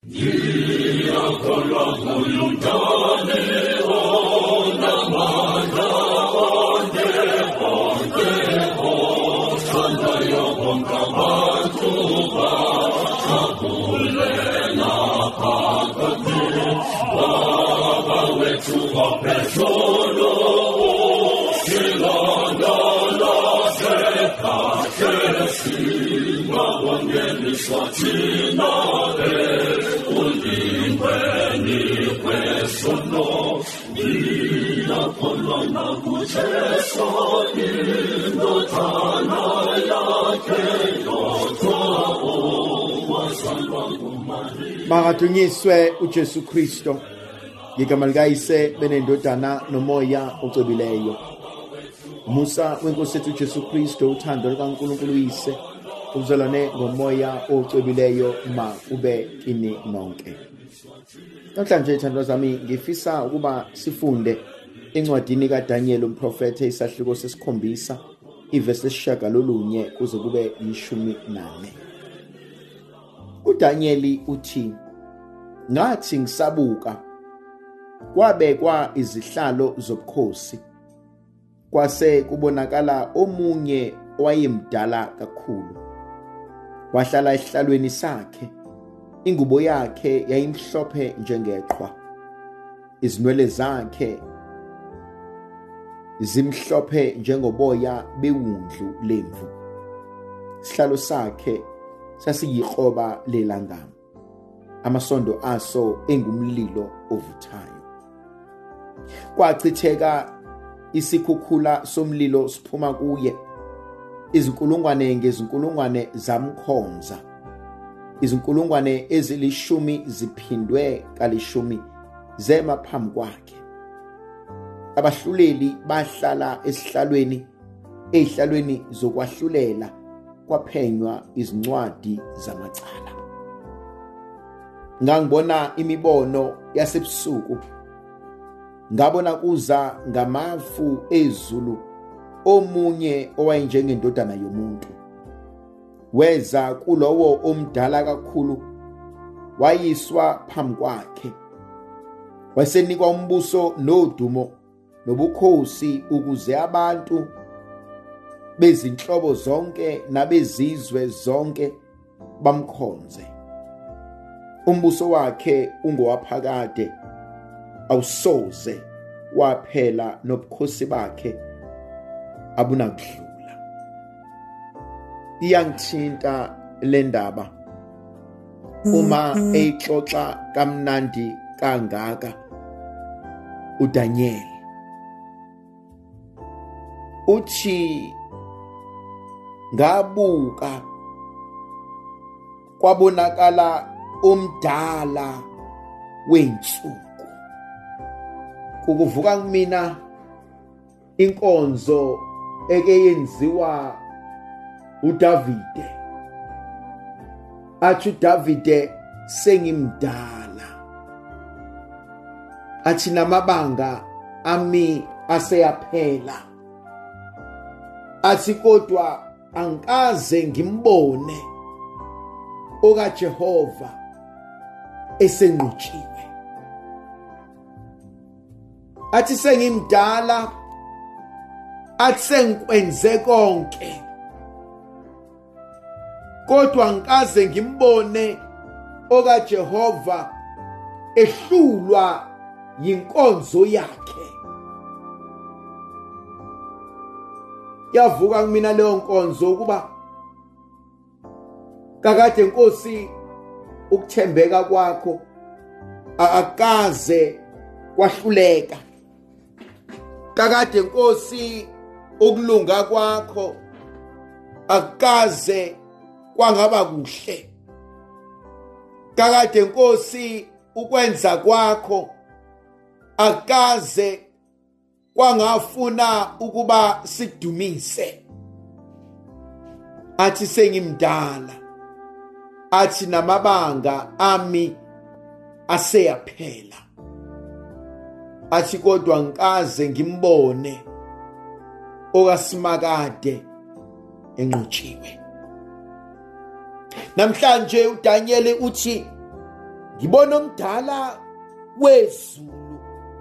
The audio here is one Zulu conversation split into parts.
Makadunyiswe uJesu Kristo. Ngigama likayise benendodana nomoya ocwebileyo. Musa wenkosi yethu uJesu Kristo, uthando likaNkulunkulu uyise, ubuzalwane ngomoya ocwebileyo ma ube kini nonke. Namhlanje ithandwa zami ngifisa ukuba sifunde encwadini kaDaniel umprofeti isahluko sesikhombisa ivesi 9 kuze kube 14. uDaniel uthi, ngathi ngisabuka kwabekwa izihlalo zobukhosi, kwase kubonakala omunye owayemdala kakhulu. Wahlala esihlalweni sakhe, ingubo yakhe yayimhlophe njengeqhwa, izinwele zakhe zimhlophe njengoboya bewundlu lemvu. Isihlalo sakhe sasiyikroba lelangama, amasondo aso engumlilo ovuthayo. Kwachitheka isikhukhula somlilo siphuma kuye, izinkulungwane ngezinkulungwane zamkhonza, izinkulungwane ezilishumi ziphindwe kalishumi zema phambi kwakhe. Abahluleli bahlala esihlalweni, ezihlalweni zokwahlulela kwaphenywa izincwadi zamacala. Ngangibona imibono yasebusuku, ngabona kuza ngamafu ezulu omunye owayenjengendodana yomuntu. Weza kulowo omdala kakhulu, wayiswa phambi kwakhe. Wasenikwa umbuso nodumo nobukhosi ukuze abantu bezinhlobo zonke nabezizwe zonke bamkhonze. Umbuso wakhe ungowaphakade, awusoze waphela, nobukhosi bakhe abunakudlula. Iyangithinta le ndaba uma eyixoxa kamnandi kangaka uDaniel. Uthi ngabuka kwabonakala umdala wensuku. Kukuvuka kumina inkonzo eke yenziwa uDavide. Athi uDavide sengimdala, athi namabanga ami aseyaphela, athi kodwa angikaze ngimbone okaJehova esenqotshiwe. Athi sengimdala, athi sengikwenze konke, kodwa angikaze ngimbone okaJehova ehlulwa yinkonzo yakhe. Yavuka kumina leyo nkonzo ukuba kakade Nkosi ukuthembeka kwakho akaze kwahluleka. Kakade Nkosi ukulunga kwakho akaze kwangaba kuhle. Kakade Nkosi ukwenza kwakho akaze kwangafuna ukuba sidumise. Athi sengimdala, athi namabanga ami aseyaphela, athi kodwa ngikaze ngimbone okasimakade enqotshiwe. Namhlanje uDaniel uthi ngibona omdala wezulu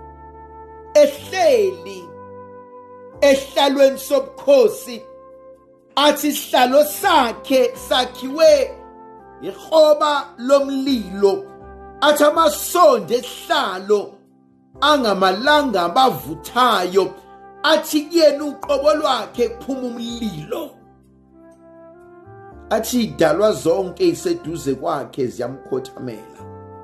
ehleli ehlalweni sobukhosi, athi isihlalo sakhe sakhiwe ihoba lomlilo, athi amasonde esihlalo angamalanga abavuthayo, athi kuyena uqobo lwakhe kuphuma umlilo, athi idalwa zonke iseduze kwakhe ziyamkhothamela.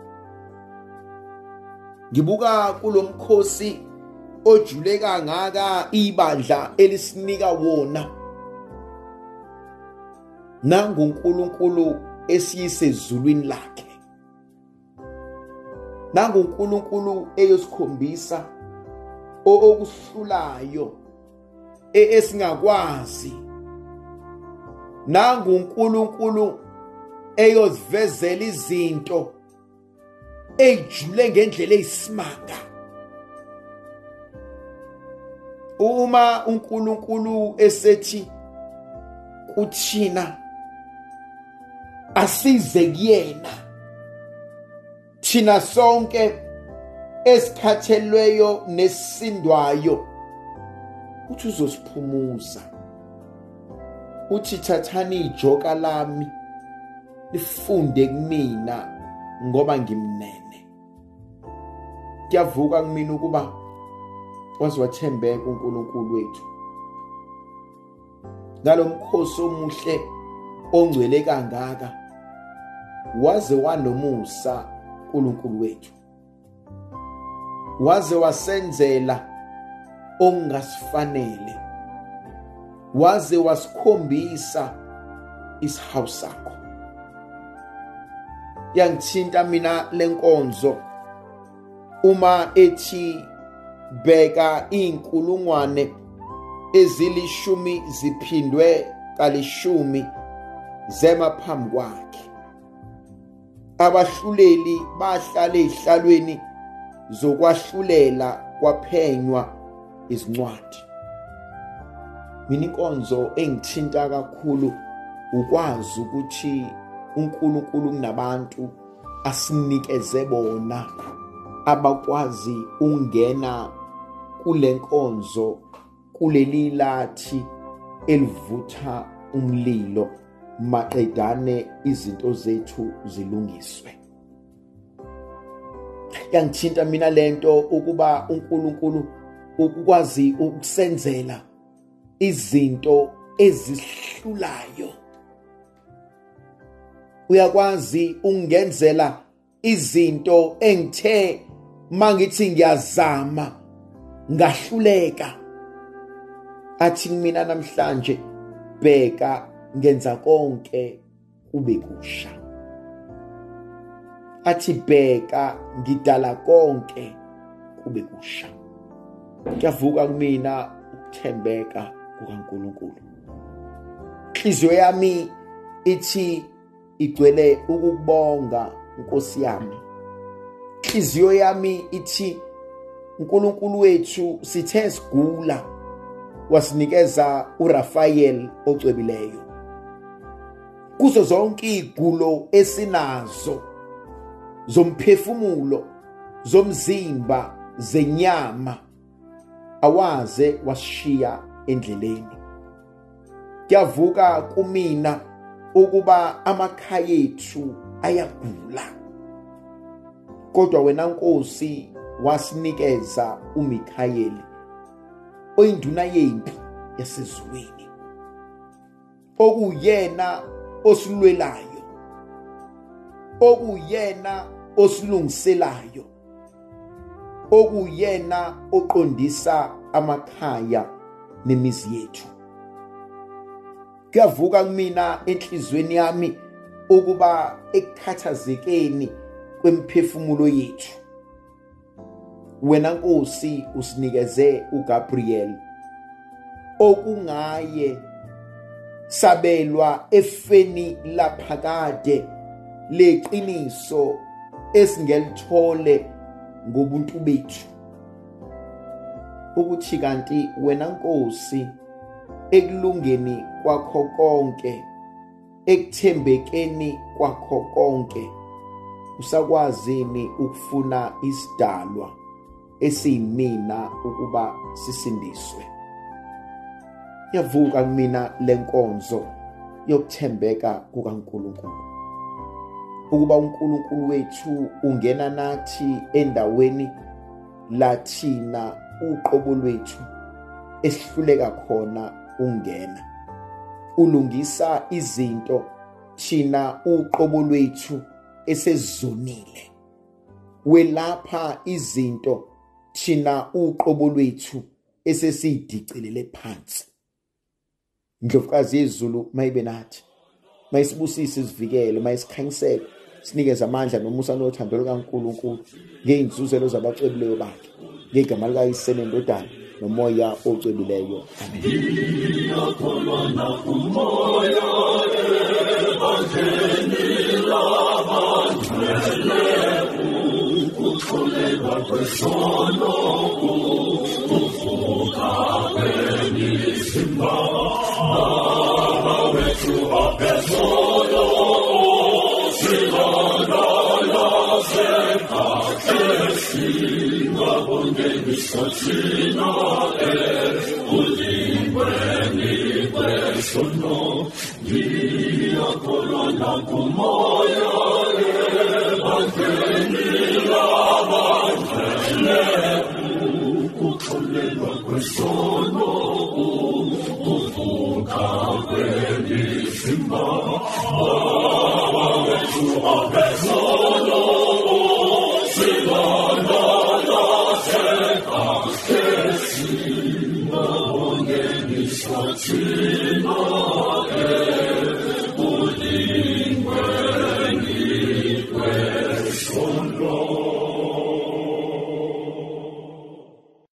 Ngibuka kulomkhosi ojule kangaka ibandla elisinika wona, nangu uNkulunkulu esiyisezulwini lakhe, nangu uNkulunkulu eyosikhombisa okuhlulayo esingakwazi, nangu uNkulunkulu eyozivezela izinto ejule ngendlela eyisimanga. Uma uNkulunkulu esethi kuthina asize kuyena, thina sonke esikhathelweyo nesindwayo, uthi uzosiphumuza, uthi thathani ijoka lami lifunde kumina ngoba ngimnene. Kuyavuka kumina ukuba waze wathembeka uNkulunkulu wethu ngalomkhosi omuhle ongcwele kangaka, waze wanomusa uNkulunkulu wethu, waze wasenzela ongasifanele, waze wasikhombisa isihawu sakho. Yangithinta mina lenkonzo uma ethi bheka inkulungwane ezilishumi ziphindwe kalishumi zema phambi kwakhe, abahluleli bahlala ezihlalweni zokwahlulela kwaphenywa izincwadi. Mina inkonzo engithinta kakhulu ukwazi ukuthi uNkulunkulu kunabantu asinikeze bona abakwazi ungena kule nkonzo, kuleli lathi elivutha umlilo, maqedane izinto zethu zilungiswe. Yangithinta mina lento ukuba uNkulunkulu ukwazi ukusenzela izinto ezihlulayo, uyakwazi ungenzela izinto engithe mangithi ngiyazama ngahluleka. Athi mina namhlanje bheka ngenza konke kube kusha, athi bheka ngidala konke kube kusha. Kuyavuka kumina ukuthembeka kukaNkulunkulu. Inhliziyo yami ithi igcwele ukubonga Nkosi yami. Inhliziyo yami ithi uNkulunkulu wethu sithe sigula wasinikeza uRafael ocwebileyo. Kuzo zonke izigulo esinazo zomphefumulo, zomzimba, zenyama, awaze washiya endleleni. Kuyavuka kumina ukuba amakhaya ethu ayagula, kodwa wena Nkosi wasinikeza uMikhayeli oyinduna yempi yasezulwini, okuyena osilwelayo, okuyena osilungiselayo, okuyena oqondisa amakhaya nemizi yethu. Kuyavuka kumina enhlizweni yami ukuba ekukhathazekeni kwemphefumulo yethu, wena Nkosi usinikeze uGabriel, okungaye sabelwa efeni laphakade leqiniso esingelithole ngobuntu bethu, ukuthi kanti wena Nkosi ekulungeni kwakho konke, ekuthembekeni kwakho konke, Usakwazini ukufuna isidalwa esiyimina ukuba sisindiswe? Yavuka kumina lenkonzo yokuthembeka kukaNkulunkulu, ukuba uNkulunkulu wethu ungena nathi endaweni lathina uqobo lwethu esihluleka khona ungena. Ulungisa izinto thina uqobo lwethu esezonile. Welapha izinto thina uqobo lwethu esesidicelele phansi. Ndlovukazi yezulu mayibe nathi, mayisibusise isivikele, mayisikhanyisele, sinikeze amandla nomusa nothando lukaNkulunkulu ngey'nzuzelo zabacwebileyo bakhe, ngegama likayise nendodana nomoya ocwebileyo. Lord.